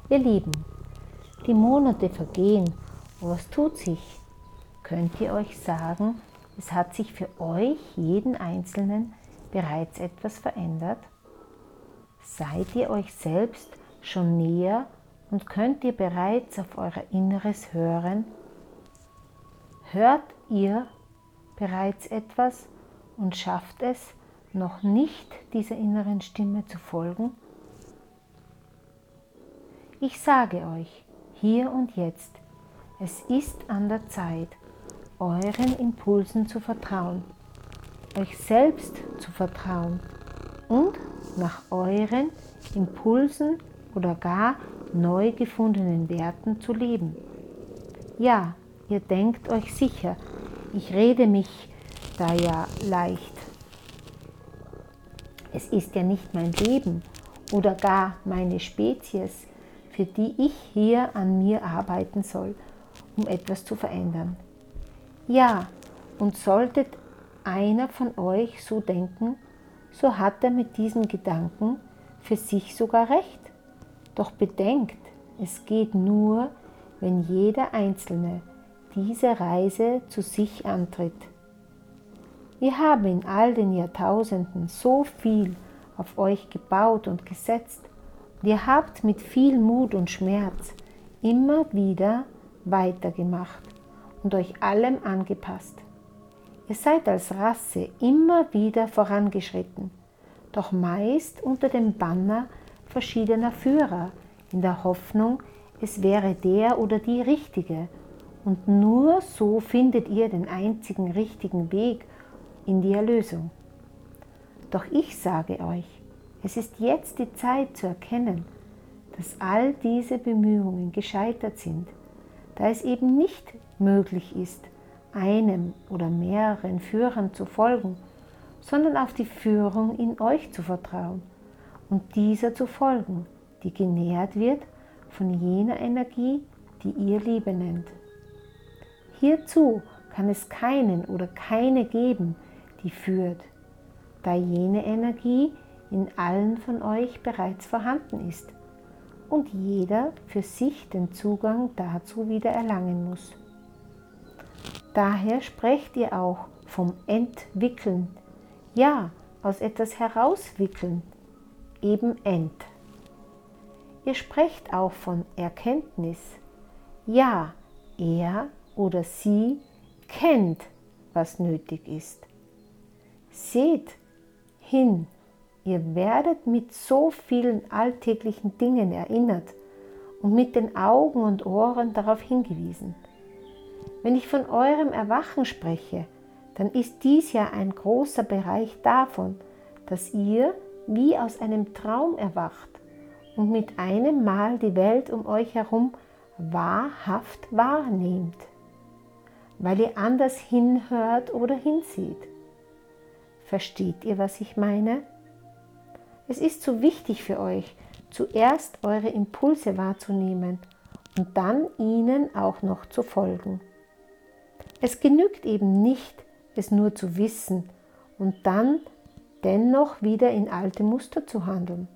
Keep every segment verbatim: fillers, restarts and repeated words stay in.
Ihr Lieben, die Monate vergehen, aber was tut sich? Könnt ihr euch sagen, es hat sich für euch, jeden Einzelnen, bereits etwas verändert? Seid ihr euch selbst schon näher und könnt ihr bereits auf euer Inneres hören? Hört ihr bereits etwas und schafft es noch nicht, dieser inneren Stimme zu folgen? Ich sage euch, hier und jetzt, es ist an der Zeit, euren Impulsen zu vertrauen, euch selbst zu vertrauen und nach euren Impulsen oder gar neu gefundenen Werten zu leben. Ja, ihr denkt euch sicher, ich rede mich da ja leicht. Es ist ja nicht mein Leben oder gar meine Spezies, für die ich hier an mir arbeiten soll, um etwas zu verändern. Ja, und sollte einer von euch so denken, so hat er mit diesem Gedanken für sich sogar recht. Doch bedenkt, es geht nur, wenn jeder Einzelne diese Reise zu sich antritt. Wir haben in all den Jahrtausenden so viel auf euch gebaut und gesetzt, und ihr habt mit viel Mut und Schmerz immer wieder weitergemacht und euch allem angepasst. Ihr seid als Rasse immer wieder vorangeschritten, doch meist unter dem Banner verschiedener Führer, in der Hoffnung, es wäre der oder die Richtige, und nur so findet ihr den einzigen richtigen Weg in die Erlösung. Doch ich sage euch, es ist jetzt die Zeit zu erkennen, dass all diese Bemühungen gescheitert sind, da es eben nicht möglich ist, einem oder mehreren Führern zu folgen, sondern auf die Führung in euch zu vertrauen und dieser zu folgen, die genährt wird von jener Energie, die ihr Liebe nennt. Hierzu kann es keinen oder keine geben, die führt, da jene Energie in allen von euch bereits vorhanden ist und jeder für sich den Zugang dazu wieder erlangen muss. Daher sprecht ihr auch vom Entwickeln, ja, aus etwas herauswickeln, eben Ent. Ihr sprecht auch von Erkenntnis, ja, er oder sie kennt, was nötig ist. Seht hin, ihr werdet mit so vielen alltäglichen Dingen erinnert und mit den Augen und Ohren darauf hingewiesen. Wenn ich von eurem Erwachen spreche, dann ist dies ja ein großer Bereich davon, dass ihr wie aus einem Traum erwacht und mit einem Mal die Welt um euch herum wahrhaft wahrnehmt, weil ihr anders hinhört oder hinsieht. Versteht ihr, was ich meine? Es ist so wichtig für euch, zuerst eure Impulse wahrzunehmen und dann ihnen auch noch zu folgen. Es genügt eben nicht, es nur zu wissen und dann dennoch wieder in alte Muster zu handeln.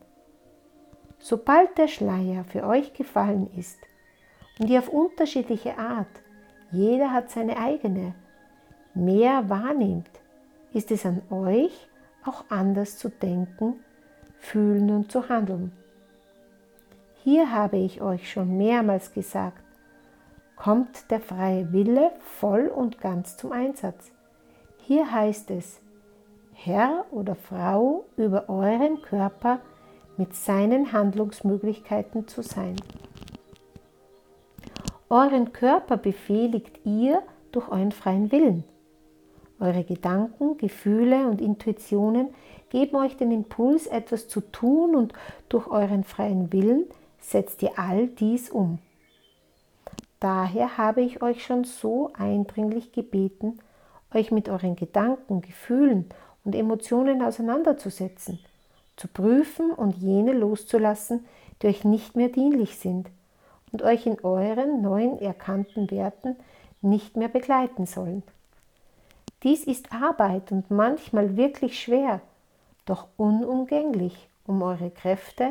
Sobald der Schleier für euch gefallen ist und ihr auf unterschiedliche Art, jeder hat seine eigene, mehr wahrnehmt, ist es an euch, auch anders zu denken, fühlen und zu handeln. Hier habe ich euch schon mehrmals gesagt, kommt der freie Wille voll und ganz zum Einsatz. Hier heißt es, Herr oder Frau über euren Körper mit seinen Handlungsmöglichkeiten zu sein. Euren Körper befehligt ihr durch euren freien Willen. Eure Gedanken, Gefühle und Intuitionen geben euch den Impuls, etwas zu tun, und durch euren freien Willen setzt ihr all dies um. Daher habe ich euch schon so eindringlich gebeten, euch mit euren Gedanken, Gefühlen und Emotionen auseinanderzusetzen, zu prüfen und jene loszulassen, die euch nicht mehr dienlich sind und euch in euren neuen erkannten Werten nicht mehr begleiten sollen. Dies ist Arbeit und manchmal wirklich schwer, doch unumgänglich, um eure Kräfte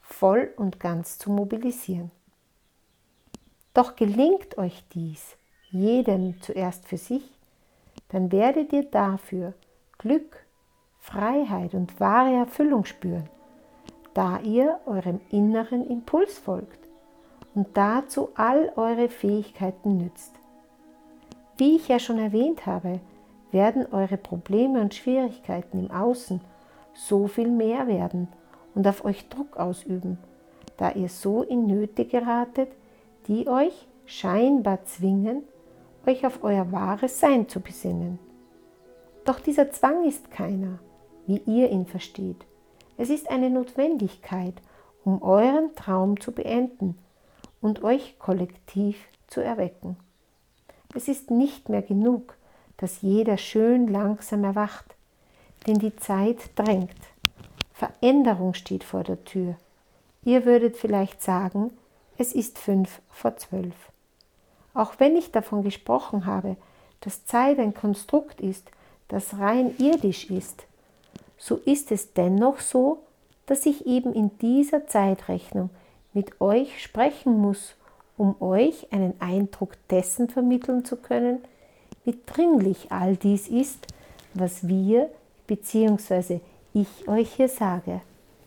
voll und ganz zu mobilisieren. Doch gelingt euch dies, jedem zuerst für sich, dann werdet ihr dafür Glück, Freiheit und wahre Erfüllung spüren, da ihr eurem inneren Impuls folgt und dazu all eure Fähigkeiten nützt. Wie ich ja schon erwähnt habe, werden eure Probleme und Schwierigkeiten im Außen so viel mehr werden und auf euch Druck ausüben, da ihr so in Nöte geratet, die euch scheinbar zwingen, euch auf euer wahres Sein zu besinnen. Doch dieser Zwang ist keiner, wie ihr ihn versteht. Es ist eine Notwendigkeit, um euren Traum zu beenden und euch kollektiv zu erwecken. Es ist nicht mehr genug, dass jeder schön langsam erwacht, denn die Zeit drängt. Veränderung steht vor der Tür. Ihr würdet vielleicht sagen, es ist fünf vor zwölf. Auch wenn ich davon gesprochen habe, dass Zeit ein Konstrukt ist, das rein irdisch ist, so ist es dennoch so, dass ich eben in dieser Zeitrechnung mit euch sprechen muss, um euch einen Eindruck dessen vermitteln zu können, wie dringlich all dies ist, was wir bzw. ich euch hier sage.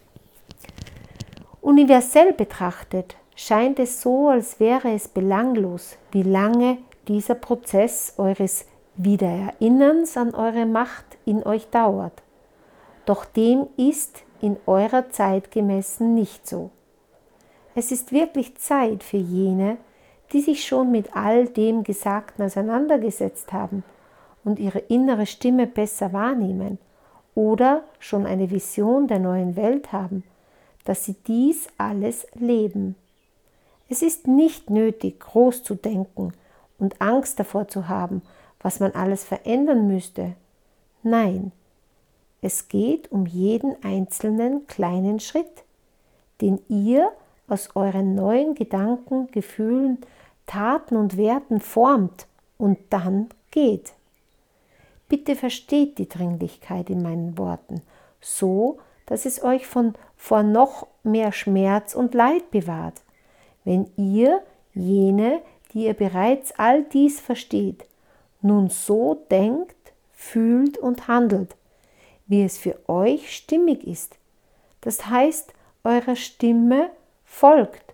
Universell betrachtet scheint es so, als wäre es belanglos, wie lange dieser Prozess eures Wiedererinnerns an eure Macht in euch dauert. Doch dem ist in eurer Zeit gemessen nicht so. Es ist wirklich Zeit für jene, die sich schon mit all dem Gesagten auseinandergesetzt haben und ihre innere Stimme besser wahrnehmen oder schon eine Vision der neuen Welt haben, dass sie dies alles leben. Es ist nicht nötig, groß zu denken und Angst davor zu haben, was man alles verändern müsste. Nein, es geht um jeden einzelnen kleinen Schritt, den ihr aus euren neuen Gedanken, Gefühlen, Taten und Werten formt und dann geht. Bitte versteht die Dringlichkeit in meinen Worten, so, dass es euch von vor noch mehr Schmerz und Leid bewahrt, wenn ihr, jene, die ihr bereits all dies versteht, nun so denkt, fühlt und handelt, wie es für euch stimmig ist. Das heißt, eurer Stimme folgt,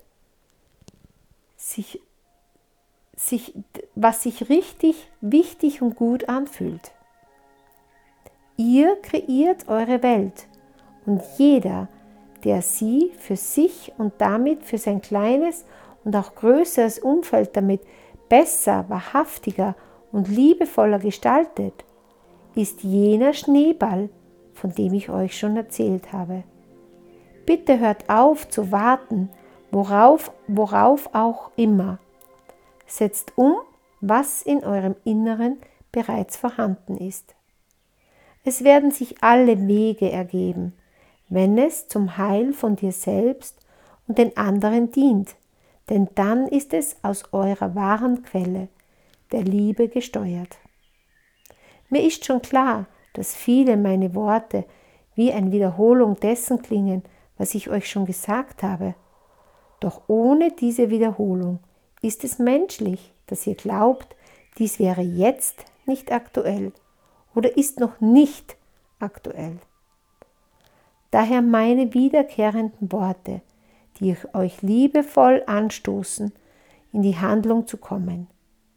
sich, sich, was sich richtig, wichtig und gut anfühlt. Ihr kreiert eure Welt und jeder, der sie für sich und damit für sein kleines und auch größeres Umfeld damit besser, wahrhaftiger und liebevoller gestaltet, ist jener Schneeball, von dem ich euch schon erzählt habe. Bitte hört auf zu warten, worauf, worauf auch immer. Setzt um, was in eurem Inneren bereits vorhanden ist. Es werden sich alle Wege ergeben, wenn es zum Heil von dir selbst und den anderen dient, denn dann ist es aus eurer wahren Quelle, der Liebe, gesteuert. Mir ist schon klar, dass viele meine Worte wie eine Wiederholung dessen klingen, was ich euch schon gesagt habe. Doch ohne diese Wiederholung ist es menschlich, dass ihr glaubt, dies wäre jetzt nicht aktuell oder ist noch nicht aktuell. Daher meine wiederkehrenden Worte, die euch liebevoll anstoßen, in die Handlung zu kommen.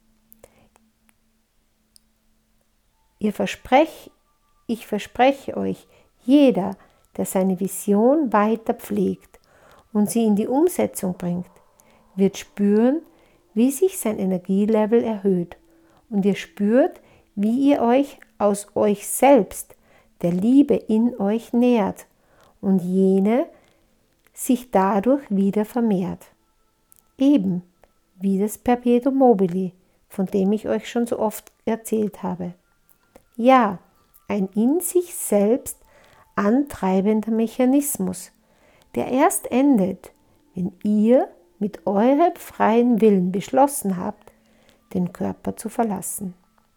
Ihr versprecht, ich verspreche euch, jeder, der seine Vision weiter pflegt und sie in die Umsetzung bringt, wird spüren, wie sich sein Energielevel erhöht und ihr spürt, wie ihr euch aus euch selbst, der Liebe in euch nährt und jene sich dadurch wieder vermehrt. Eben wie das Perpetuum mobile, von dem ich euch schon so oft erzählt habe. Ja, ein in sich selbst antreibender Mechanismus, der erst endet, wenn ihr mit eurem freien Willen beschlossen habt, den Körper zu verlassen.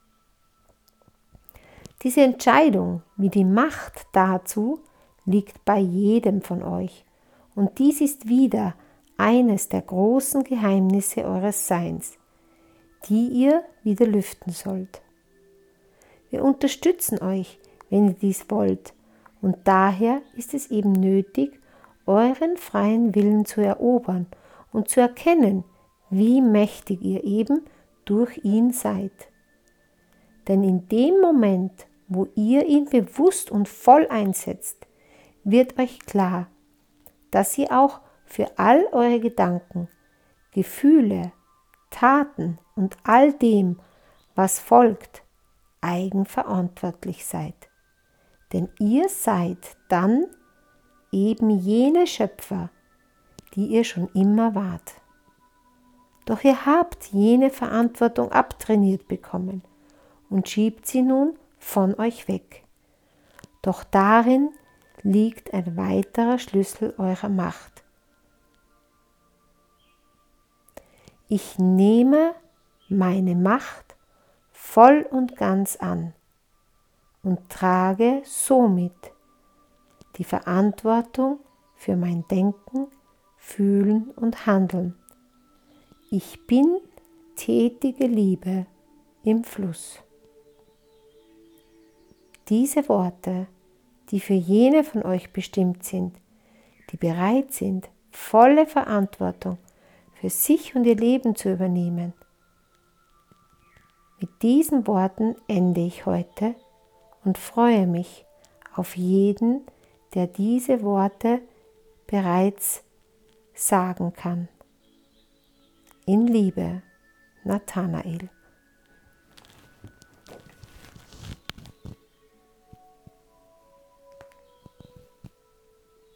Diese Entscheidung wie die Macht dazu liegt bei jedem von euch Und dies ist wieder eines der großen Geheimnisse eures Seins, die ihr wieder lüften sollt. Wir unterstützen euch, wenn ihr dies wollt, und daher ist es eben nötig, euren freien Willen zu erobern und zu erkennen, wie mächtig ihr eben durch ihn seid. Denn in dem Moment, wo ihr ihn bewusst und voll einsetzt, wird euch klar, dass ihr auch für all eure Gedanken, Gefühle, Taten und all dem, was folgt, eigenverantwortlich seid. Denn ihr seid dann eben jene Schöpfer, die ihr schon immer wart. Doch ihr habt jene Verantwortung abtrainiert bekommen und schiebt sie nun von euch weg. Doch darin liegt ein weiterer Schlüssel eurer Macht. Ich nehme meine Macht voll und ganz an und trage somit die Verantwortung für mein Denken, Fühlen und Handeln. Ich bin tätige Liebe im Fluss. Diese Worte, die für jene von euch bestimmt sind, die bereit sind, volle Verantwortung für sich und ihr Leben zu übernehmen. Mit diesen Worten ende ich heute und freue mich auf jeden, der diese Worte bereits sagen kann. In Liebe, Nathanael.